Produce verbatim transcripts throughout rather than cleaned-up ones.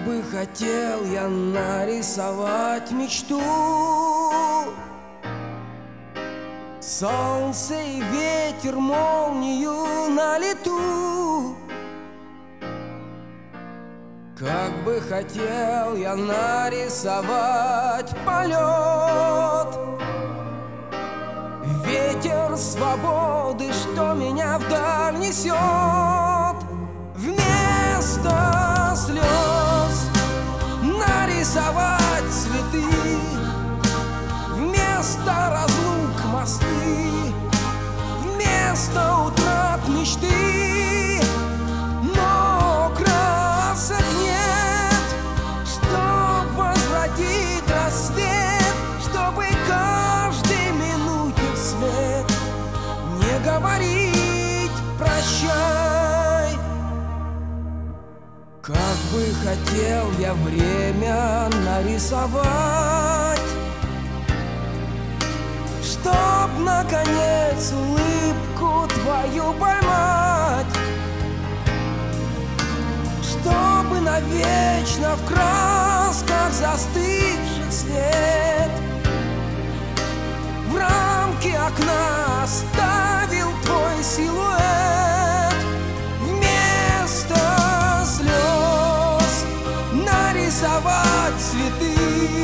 бы хотел я нарисовать мечту, солнце и ветер, молнию на лету. Как бы хотел я нарисовать полет, ветер свободы, что меня вдаль несет. Вместо слез нарисовать цветы, вместо разлук мосты, вместо утрат мечты. Но красок нет, чтоб возвратить рассвет, чтобы каждой минуте вслед не говорить прощай. Как бы хотел я время нарисовать, чтоб наконец улыбку твою поймать, чтобы навечно в красках застывших свет в рамке окна оставил твой силуэт. Вместо слез нарисовать цветы,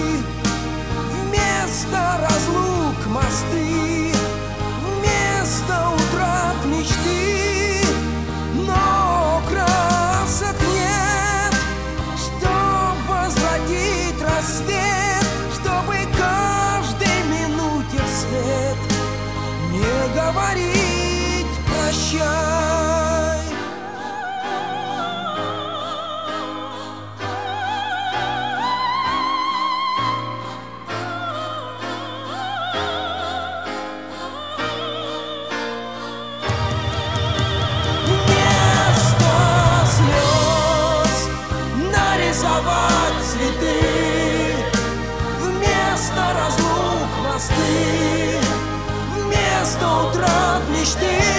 вместо разлук мосты, вместо утрат мечты. Но красок нет, чтоб возвратить рассвет, чтобы каждой минуте вслед не говорить прощай. Нарисовать цветы, вместо разлук мосты, вместо утрат мечты.